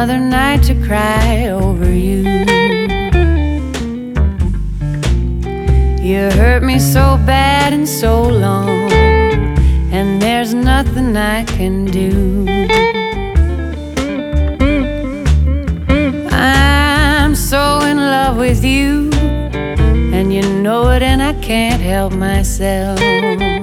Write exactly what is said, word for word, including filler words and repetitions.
another night to cry over you. You hurt me so bad and so long, and there's nothing I can do. I'm so in love with you, and you know it, and I can't help myself.